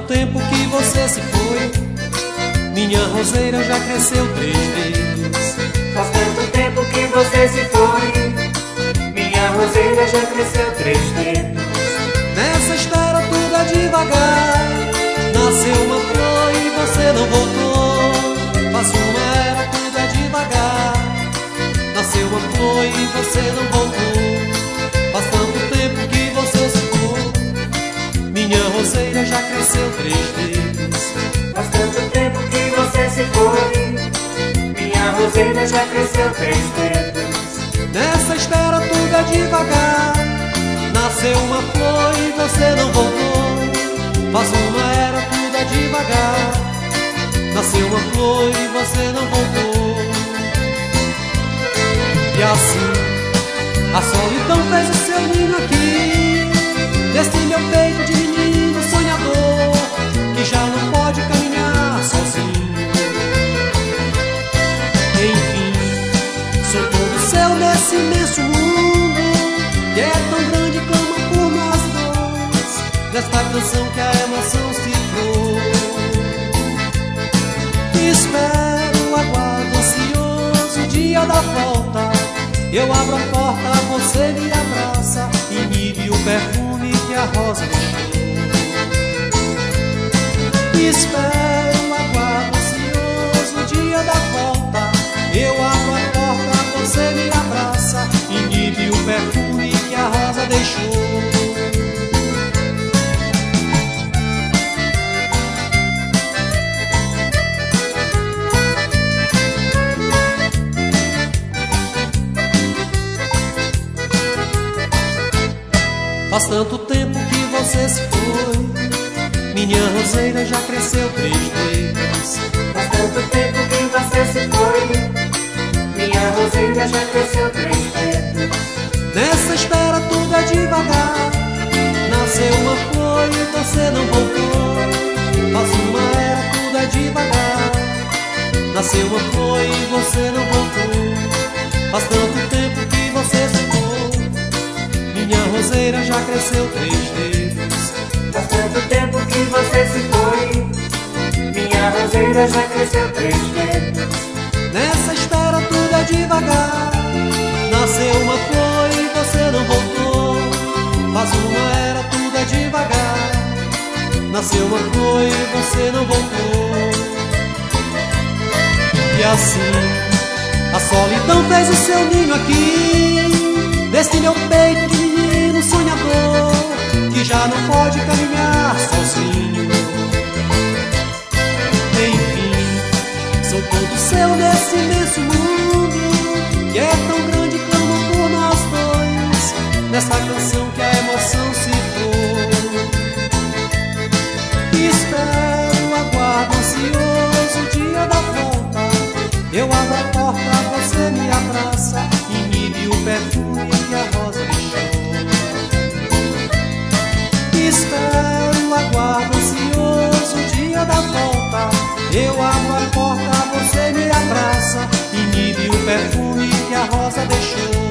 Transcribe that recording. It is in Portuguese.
tempo que você se foi, minha roseira já cresceu 3 vezes. Faz tanto tempo que você se foi, minha roseira já cresceu 3 vezes. Nessa espera tudo é devagar, nasceu uma flor e você não voltou. Passou uma era, tudo é devagar, nasceu uma flor e você não voltou. Faz tanto tempo que você se foi, minha roseira já cresceu 3 vezes. Faz tanto tempo que você se foi, minha roseira já cresceu 3 vezes. Nessa espera tudo é devagar, nasceu uma flor e você não voltou. Faz uma era, tudo é devagar, nasceu uma flor e você não voltou. E assim, a solidão fez o seu ninho aqui, nesse meu peito de menino sonhador, que já não pode caminhar sozinho. Enfim, sou todo seu nesse imenso mundo, que é tão grande e clama por nós dois, nesta canção que a emoção cifrou. Espero, aguardo ansioso o dia da volta, eu abro a porta, você me abraça, inibe o perfume que a rosa deixou. Espero, aguardo ansioso o dia da volta, eu abro a porta, você me abraça, inibe o perfume que a rosa deixou. Faz tanto tempo que você se foi, minha roseira já cresceu 3 vezes. Faz tanto tempo que você se foi, minha roseira já cresceu 3 vezes. Nessa espera tudo é devagar, nasceu uma flor e você não voltou. Faz uma era, tudo é devagar, nasceu uma flor e você não voltou. Faz tanto tempo que você se foi, minha roseira já cresceu 3 vezes. Faz tanto tempo que você se foi, minha roseira já cresceu 3 vezes. Nessa espera tudo é devagar, nasceu uma flor e você não voltou. Faz uma era, tudo é devagar, nasceu uma flor e você não voltou. E assim, a solidão fez o seu ninho aqui, nesse meu peito de menino sonhador, que já não pode caminhar sozinho. Enfim, sou todo seu nesse imenso mundo, que é tão grande e clama por nós dois, nesta canção que a emoção cifrou. Espero, aguardo ansioso o dia da volta, eu abro a porta, você me abraça, inibe o perfume que a rosa deixou. Espero, aguardo ansioso o dia da volta, eu abro a porta, você me abraça, inibe o perfume que a rosa deixou.